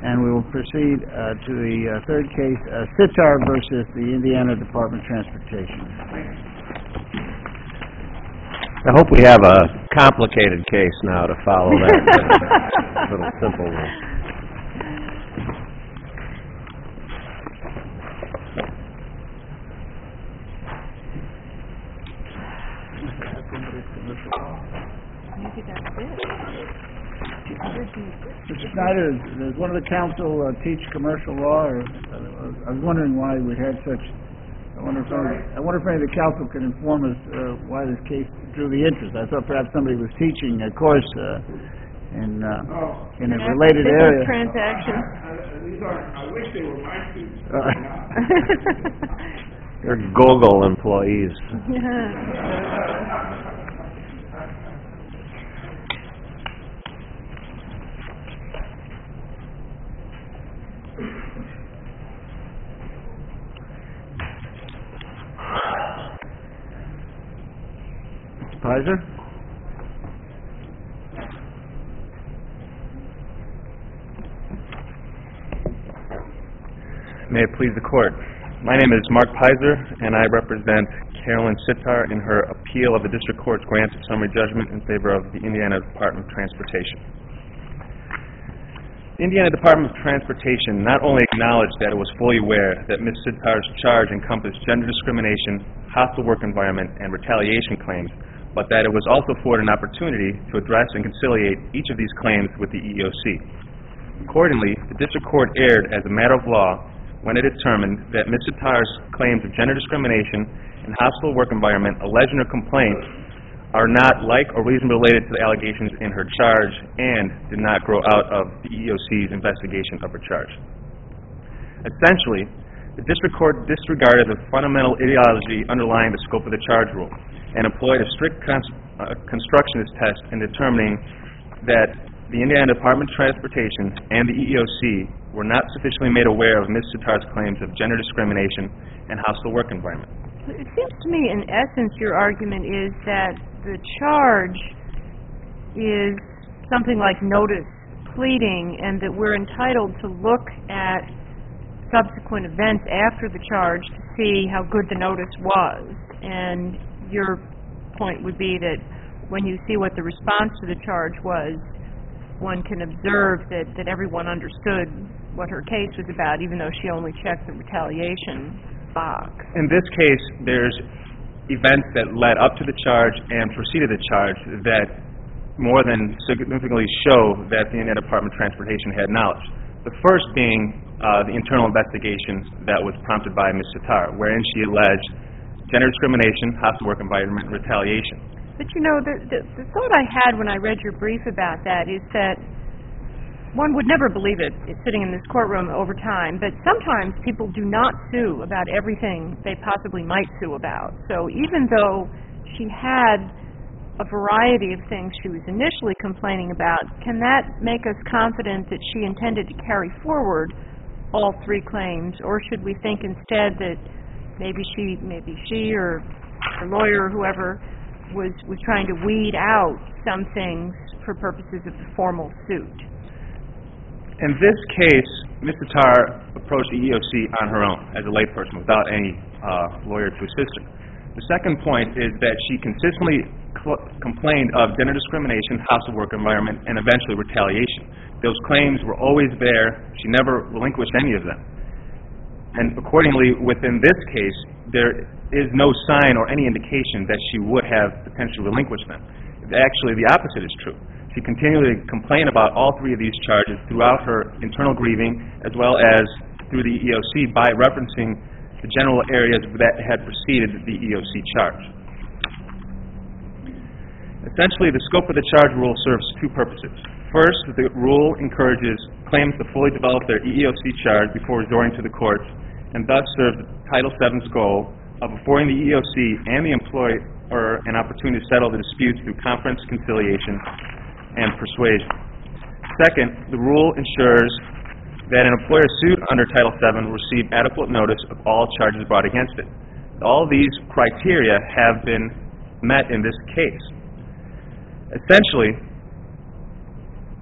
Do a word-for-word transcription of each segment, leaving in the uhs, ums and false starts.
And we will proceed uh, to the uh, third case, uh, Sitar versus the Indiana Department of Transportation. I hope we have a complicated case now to follow that little simple one. Mister Snyder, does one of the counsel uh, teach commercial law? Or uh, I was wondering why we had such. I wonder if any, I wonder if any of the counsel can inform us uh, why this case drew the interest. I thought perhaps somebody was teaching a course uh, in uh, oh. in a yeah, related area. Transaction. These are. I wish they were my students. Uh, They're Google employees. Yeah. Pizer? May it please the Court. My name is Mark Pizer, and I represent Carolyn Sitar in her appeal of the District Court's grant of summary judgment in favor of the Indiana Department of Transportation. The Indiana Department of Transportation not only acknowledged that it was fully aware that Miz Sitar's charge encompassed gender discrimination, hostile work environment, and retaliation claims, but that it was also afforded an opportunity to address and conciliate each of these claims with the E E O C. Accordingly, the District Court erred as a matter of law when it determined that Miz Sitar's claims of gender discrimination and hostile work environment alleged in her complaint are not like or reasonably related to the allegations in her charge and did not grow out of the E E O C's investigation of her charge. Essentially, the District Court disregarded the fundamental ideology underlying the scope of the charge rule and employed a strict cons- uh, constructionist test in determining that the Indiana Department of Transportation and the E E O C were not sufficiently made aware of Miz Sitar's claims of gender discrimination and hostile work environment. It seems to me, in essence, your argument is that the charge is something like notice pleading, and that we're entitled to look at subsequent events after the charge to see how good the notice was. And your point would be that when you see what the response to the charge was, one can observe that, that everyone understood what her case was about, even though she only checked the retaliation box. In this case, there's events that led up to the charge and preceded the charge that more than significantly show that the Indiana Department of Transportation had knowledge. The first being uh, the internal investigation that was prompted by Miz Sitar, wherein she alleged gender discrimination, hostile work environment, and retaliation. But you know, the, the, the thought I had when I read your brief about that is that one would never believe it, it's sitting in this courtroom over time, but sometimes people do not sue about everything they possibly might sue about. So even though she had a variety of things she was initially complaining about, can that make us confident that she intended to carry forward all three claims, or should we think instead that maybe she, maybe she or her lawyer or whoever was, was trying to weed out some things for purposes of the formal suit? In this case, Miz Sitar approached the E E O C on her own as a layperson without any uh, lawyer to assist her. The second point is that she consistently cl- complained of gender discrimination, hostile work environment, and eventually retaliation. Those claims were always there. She never relinquished any of them. And accordingly, within this case, there is no sign or any indication that she would have potentially relinquished them. Actually, the opposite is true. She continually complained about all three of these charges throughout her internal grieving, as well as through the E E O C by referencing the general areas that had preceded the E E O C charge. Essentially, the scope of the charge rule serves two purposes. First, the rule encourages claimants to fully develop their E E O C charge before resorting to the courts, and thus serves Title seven's goal of affording the E E O C and the employer an opportunity to settle the disputes through conference, conciliation, and persuasion. Second, the rule ensures that an employer sued under Title seven will receive adequate notice of all charges brought against it. All these criteria have been met in this case. Essentially,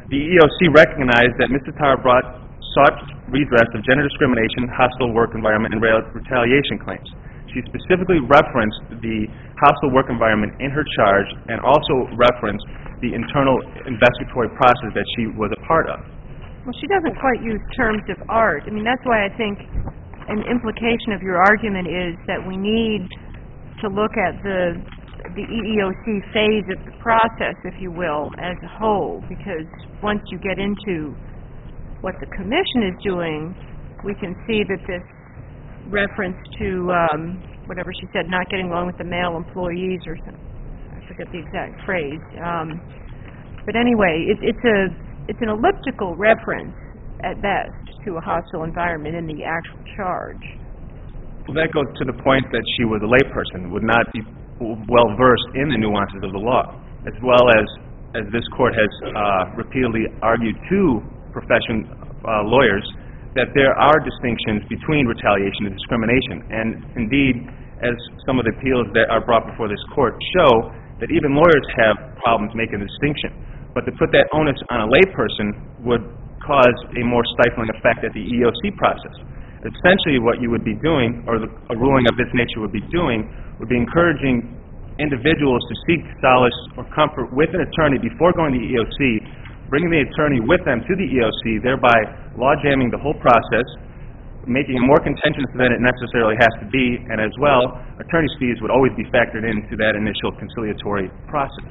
The E E O C recognized that Miz Sitar brought sought redress of gender discrimination, hostile work environment, and rail- retaliation claims. She specifically referenced the hostile work environment in her charge and also referenced the internal investigatory process that she was a part of. Well, she doesn't quite use terms of art. I mean, that's why I think an implication of your argument is that we need to look at the the E E O C phase of the process, if you will, as a whole, because once you get into what the Commission is doing, we can see that this reference to um, whatever she said, not getting along with the male employees or something, I forget the exact phrase. Um, but anyway, it, it's a it's an elliptical reference at best to a hostile environment in the actual charge. Well, that goes to the point that she was a layperson, would not be well versed in the nuances of the law, as well as as this court has uh, repeatedly argued to profession uh, lawyers that there are distinctions between retaliation and discrimination. And indeed, as some of the appeals that are brought before this court show, that even lawyers have problems making the distinction. But to put that onus on a layperson would cause a more stifling effect at the E E O C process. Essentially what you would be doing, or the, a ruling of this nature would be doing, would be encouraging individuals to seek solace or comfort with an attorney before going to the E E O C, bringing the attorney with them to the E E O C, thereby law-jamming the whole process, making it more contentious than it necessarily has to be, and as well, attorney's fees would always be factored into that initial conciliatory process.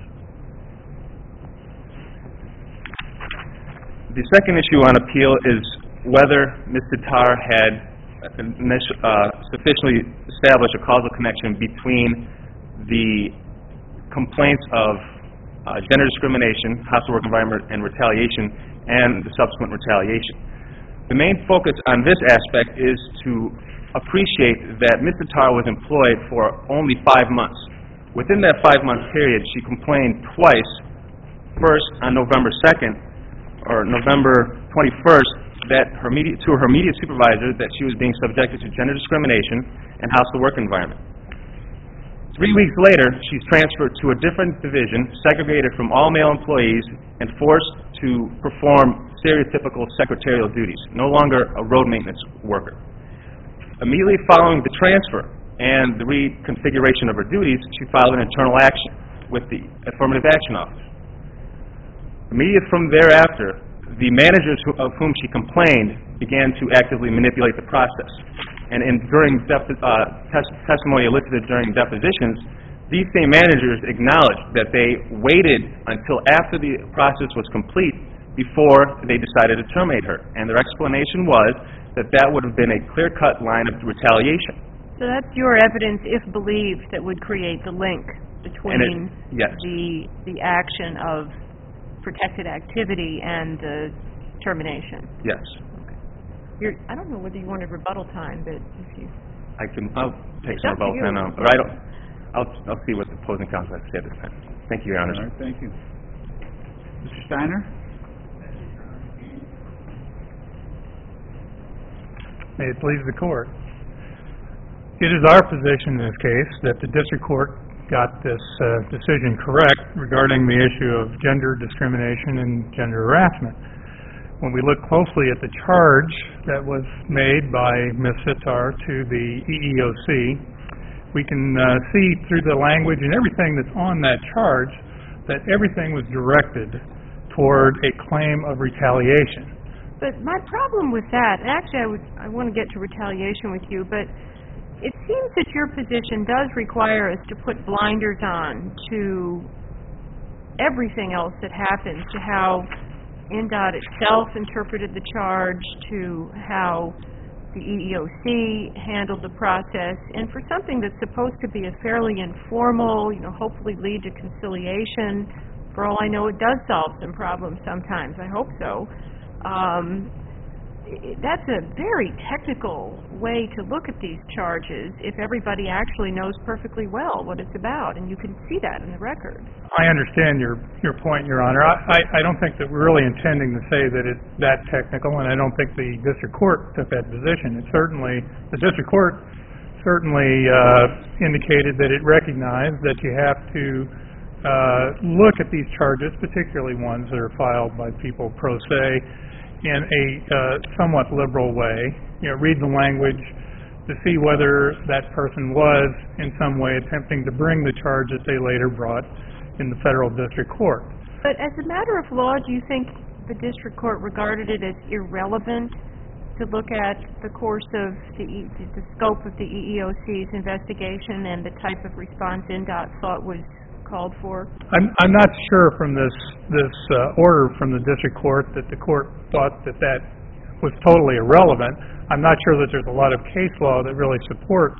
The second issue on appeal is whether Miz Sitar had uh, sufficiently established a causal connection between the complaints of uh, gender discrimination, hostile work environment, and retaliation, and the subsequent retaliation. The main focus on this aspect is to appreciate that Miz Sitar was employed for only five months. Within that five-month period, she complained twice, first on November second, or November twenty-first, that her immediate, to her immediate supervisor that she was being subjected to gender discrimination and hostile work environment. Three weeks later, she's transferred to a different division, segregated from all male employees, and forced to perform stereotypical secretarial duties, no longer a road maintenance worker. Immediately following the transfer and the reconfiguration of her duties, she filed an internal action with the Affirmative Action Office. Immediately from thereafter, the managers who, of whom she complained began to actively manipulate the process. And in, during dep- uh, tes- testimony elicited during depositions, these same managers acknowledged that they waited until after the process was complete before they decided to terminate her. And their explanation was that that would have been a clear-cut line of retaliation. So that's your evidence, if believed, that would create the link between it, yes. the the action of protected activity and the termination. Yes. Okay. You're, I don't know whether you wanted rebuttal time, but if you... I can, I'll take It's some up to rebuttal you. time now. But I don't, I'll, I'll see what the opposing counsel has to say at this time. Thank you, Your Honors. All right, thank you. Mister Steiner? May it please the court. It is our position in this case that the district court got this uh, decision correct regarding the issue of gender discrimination and gender harassment. When we look closely at the charge that was made by Miz Sitar to the E E O C, we can uh, see through the language and everything that's on that charge that everything was directed toward a claim of retaliation. But my problem with that, and actually I, would, I want to get to retaliation with you, but it seems that your position does require us to put blinders on to everything else that happens, to how N D O T itself interpreted the charge, to how the E E O C handled the process, and for something that's supposed to be a fairly informal, you know, hopefully lead to conciliation. For all I know, it does solve some problems sometimes. I hope so. Um, that's a very technical way to look at these charges if everybody actually knows perfectly well what it's about, and you can see that in the record. I understand your your point, Your Honor. I, I, I don't think that we're really intending to say that it's that technical, and I don't think the district court took that position. It certainly, the district court certainly uh, indicated that it recognized that you have to uh, look at these charges, particularly ones that are filed by people pro se, in a uh, somewhat liberal way. You know, read the language to see whether that person was in some way attempting to bring the charge that they later brought in the federal district court. But as a matter of law, do you think the district court regarded it as irrelevant to look at the course of the, e the scope of the E E O C's investigation and the type of response N D O T thought was called for? I'm, I'm not sure from this, this uh, order from the district court that the court thought that that was totally irrelevant. I'm not sure that there's a lot of case law that really supports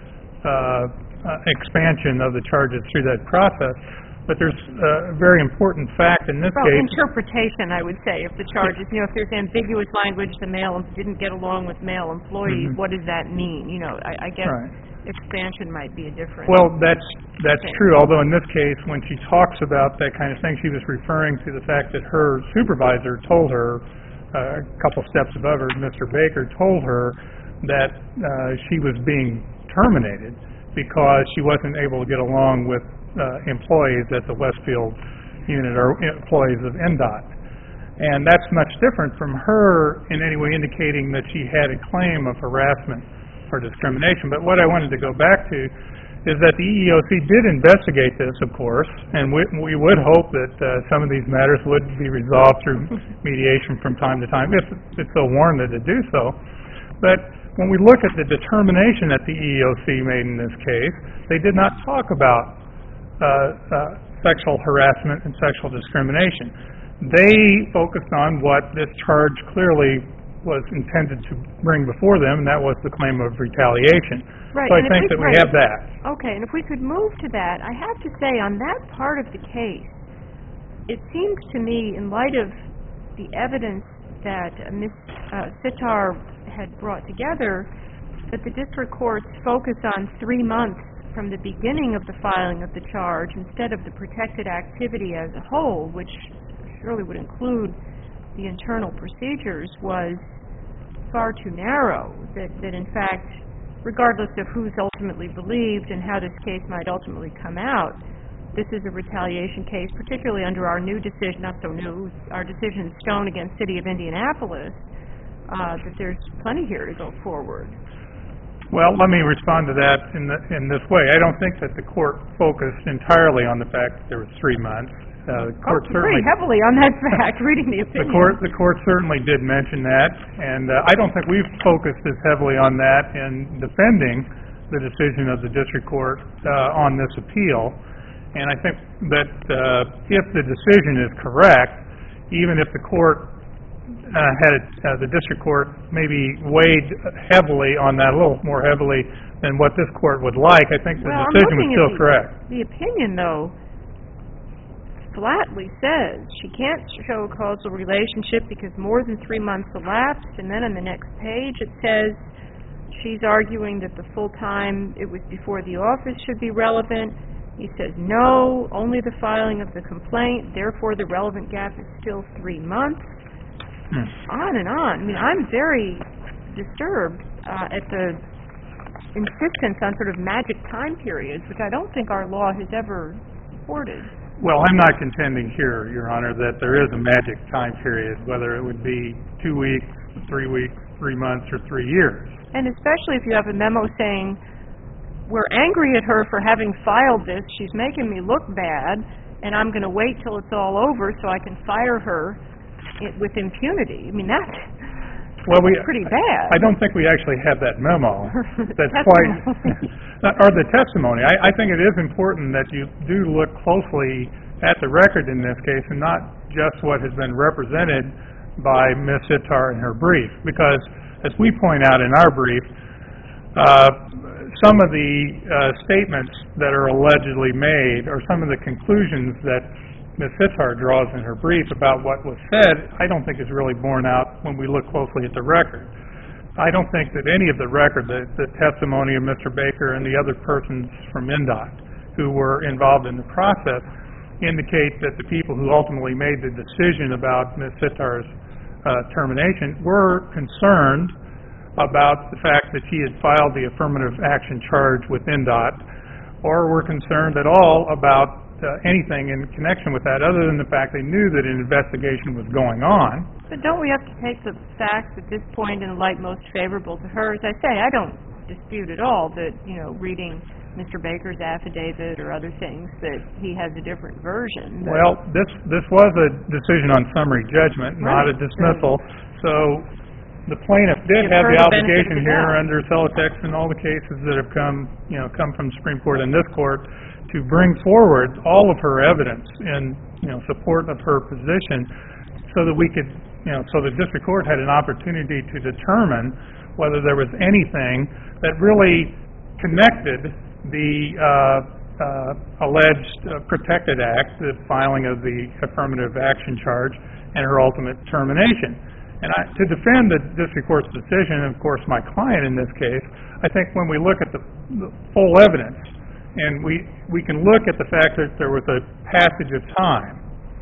uh, uh, expansion of the charges through that process. But there's uh, a very important fact in this well, case. Interpretation, I would say, of the charges. You know, if there's ambiguous language, the male didn't get along with male employees, mm-hmm. what does that mean? You know, I, I guess right. expansion might be a different. Well, that's that's thing. true. Although in this case, when she talks about that kind of thing, she was referring to the fact that her supervisor told her, uh, a couple steps above her, Mister Baker, told her that uh, she was being terminated because she wasn't able to get along with Uh, employees at the Westfield unit or employees of N D O T. And that's much different from her in any way indicating that she had a claim of harassment or discrimination. But what I wanted to go back to is that the E E O C did investigate this, of course, and we, we would hope that uh, some of these matters would be resolved through mediation from time to time, if it's so warranted to do so. But when we look at the determination that the E E O C made in this case, they did not talk about Uh, uh, sexual harassment and sexual discrimination. They focused on what this charge clearly was intended to bring before them, and that was the claim of retaliation. Right. So I and think we, that we right. have that. Okay, and if we could move to that, I have to say on that part of the case, it seems to me, in light of the evidence that uh, Miz Uh, Sitar had brought together, that the district court's focus on three months from the beginning of the filing of the charge instead of the protected activity as a whole, which surely would include the internal procedures, was far too narrow. That, that in fact, regardless of who's ultimately believed and how this case might ultimately come out, this is a retaliation case, particularly under our new decision, not so new, our decision Stone against City of Indianapolis, uh, that there's plenty here to go forward. Well, let me respond to that in, the, in this way. I don't think that the court focused entirely on the fact that there was three months. Uh, the court oh, certainly pretty heavily on that fact, reading the opinion. The court, the court certainly did mention that, and uh, I don't think we've focused as heavily on that in defending the decision of the district court uh, on this appeal. And I think that uh, if the decision is correct, even if the court Uh, had it, uh, the district court maybe weighed heavily on that, a little more heavily than what this court would like, I think the well, decision was still the, correct. The opinion, though, flatly says she can't show a causal relationship because more than three months elapsed, and then on the next page it says she's arguing that the full time it was before the office should be relevant. He says no, only the filing of the complaint, therefore the relevant gap is still three months. Hmm. On and on. I mean, I'm very disturbed uh, at the insistence on sort of magic time periods, which I don't think our law has ever supported. Well, I'm not contending here, Your Honor, that there is a magic time period, whether it would be two weeks, three weeks, three months, or three years. And especially if you have a memo saying, we're angry at her for having filed this, she's making me look bad, and I'm going to wait till it's all over so I can fire her It, with impunity. I mean, that's, well, we, that's pretty bad. I don't think we actually have that memo. That's quite, or the testimony. I, I think it is important that you do look closely at the record in this case and not just what has been represented by Miz Sitar in her brief. Because, as we point out in our brief, uh, some of the uh, statements that are allegedly made, or some of the conclusions that Miz Sitar draws in her brief about what was said, I don't think is really borne out when we look closely at the record. I don't think that any of the record, the, the testimony of Mister Baker and the other persons from N D O T who were involved in the process, indicate that the people who ultimately made the decision about Miz Sitar's uh, termination were concerned about the fact that she had filed the affirmative action charge with N D O T, or were concerned at all about uh, anything in connection with that, other than the fact they knew that an investigation was going on. But don't we have to take the facts at this point in the light most favorable to her? As I say, I don't dispute at all that, you know, reading Mister Baker's affidavit or other things, that he has a different version. But Well, this this was a decision on summary judgment, not a Right. dismissal. So the plaintiff did Give have her the the benefit of obligation the here doubt. under Celotex and all the cases that have come, you know, come from the Supreme Court and this court to bring forward all of her evidence in, you know, support of her position so that we could, you know, so the district court had an opportunity to determine whether there was anything that really connected the uh, uh, alleged uh, protected act, the filing of the affirmative action charge, and her ultimate termination. And I, to defend the district court's decision, and of course my client in this case, I think when we look at the, the full evidence, and we, we can look at the fact that there was a passage of time,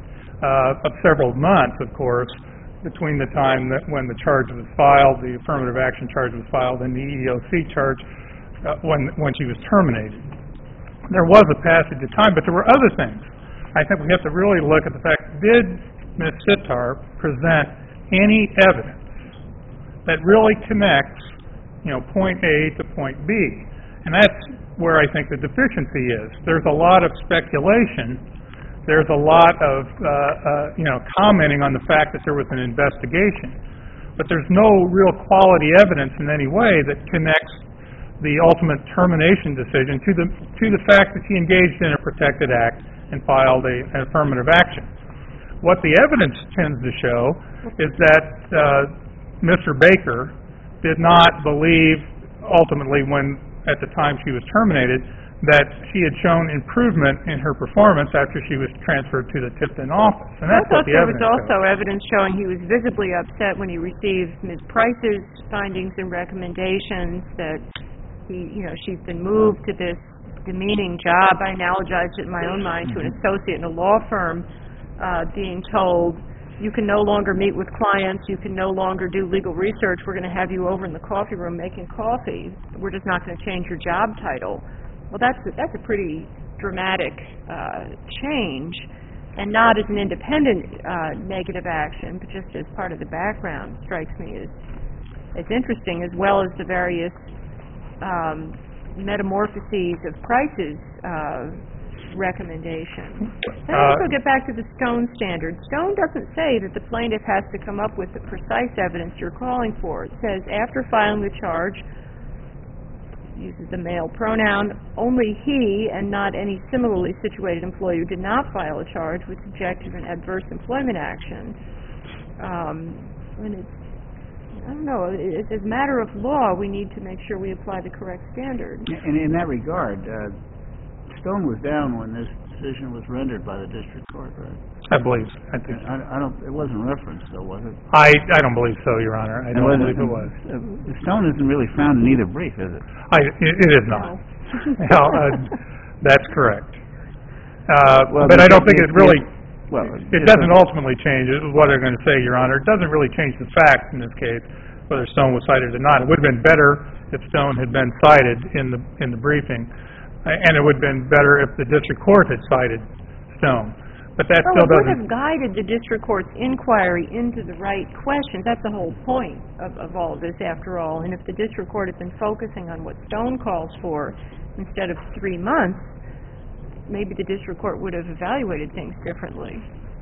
uh, of several months, of course, between the time that when the charge was filed, the affirmative action charge was filed, and the E E O C charge uh, when, when she was terminated. There was a passage of time, but there were other things. I think we have to really look at the fact, did Miz Sitar present any evidence that really connects, you know, point A to point B? And that's where I think the deficiency is. There's a lot of speculation. There's a lot of, uh, uh, you know, commenting on the fact that there was an investigation. But there's no real quality evidence in any way that connects the ultimate termination decision to the to the fact that she engaged in a protected act and filed a, an affirmative action. What the evidence tends to show is that uh, Mister Baker did not believe ultimately when, at the time she was terminated, that she had shown improvement in her performance after she was transferred to the Tipton office. And I that's what thought the there was evidence shows. also evidence showing he was visibly upset when he received Miz Price's findings and recommendations, that he, you know, she's been moved to this demeaning job. I analogized it in my own mind to an associate in a law firm uh, being told, you can no longer meet with clients, you can no longer do legal research, we're going to have you over in the coffee room making coffee, we're just not going to change your job title. Well, that's a, that's a pretty dramatic uh, change, and not as an independent uh, negative action, but just as part of the background, strikes me as, as interesting, as well as the various um, metamorphoses of Price's uh, recommendation. And I also get back to the Stone standard. Stone doesn't say that the plaintiff has to come up with the precise evidence you're calling for. It says, after filing the charge, uses the male pronoun, only he and not any similarly situated employee who did not file a charge was subject to an adverse employment action. Um, and it's, I don't know, it, as a matter of law, we need to make sure we apply the correct standard. And in that regard, uh, Stone was down when this decision was rendered by the district court, right? I believe. I think. I, I don't. It wasn't referenced, though, was it? I I don't believe so, Your Honor. I And don't was believe it was. Uh, Stone isn't really found in either brief, is it? I it, it is not. No, uh, that's correct. Uh, Well, but the- I don't think the- it really. Well, It doesn't ultimately change. This is what I'm going to say, Your Honor. It doesn't really change the facts in this case, whether Stone was cited or not. It would have been better if Stone had been cited in the in the briefing, uh, and it would have been better if the district court had cited Stone. But that Well, still it would doesn't. have guided the district court's inquiry into the right questions. That's the whole point of, of all of this, after all. And if the district court had been focusing on what Stone calls for instead of three months, maybe the district court would have evaluated things differently.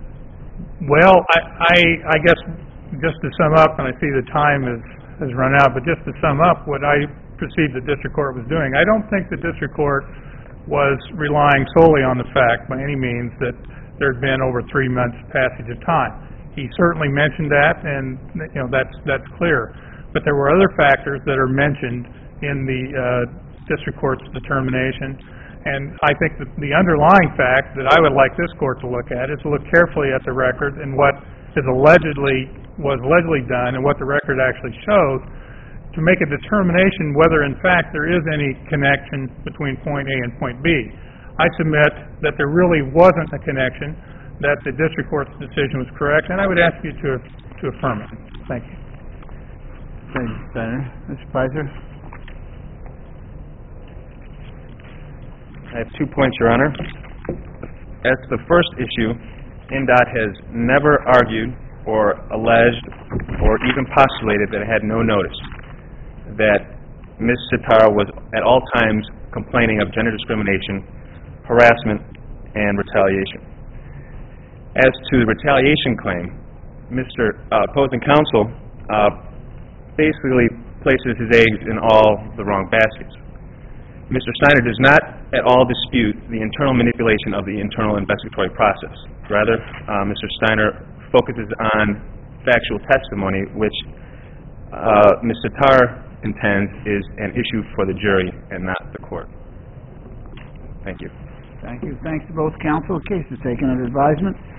Well, I, I, I guess, just to sum up, and I see the time has, has run out, but just to sum up what I perceived the district court was doing, I don't think the district court was relying solely on the fact, by any means, that there had been over three months passage of time. He certainly mentioned that, and, you know, that's, that's clear. But there were other factors that are mentioned in the uh, district court's determination. And I think that the underlying fact that I would like this court to look at is to look carefully at the record and what is allegedly, was allegedly done and what the record actually shows to make a determination whether in fact there is any connection between point A and point B. I submit that there really wasn't a connection, that the district court's decision was correct, and I would ask you to, to affirm it. Thank you. Thank you, Senator. Mister Pizer? I have two points, Your Honor. The as to the first issue, N DOT has never argued or alleged or even postulated that it had no notice that Miz Sitara was at all times complaining of gender discrimination, harassment, and retaliation. As to the retaliation claim, Mister Uh, opposing counsel uh, basically places his eggs in all the wrong baskets. Mister Steiner does not at all dispute the internal manipulation of the internal investigatory process. Rather, uh, Mister Steiner focuses on factual testimony, which uh, Miz Sitara intends is an issue for the jury and not the court. Thank you. Thank you. Thanks to both counsel. The case is taken under advisement.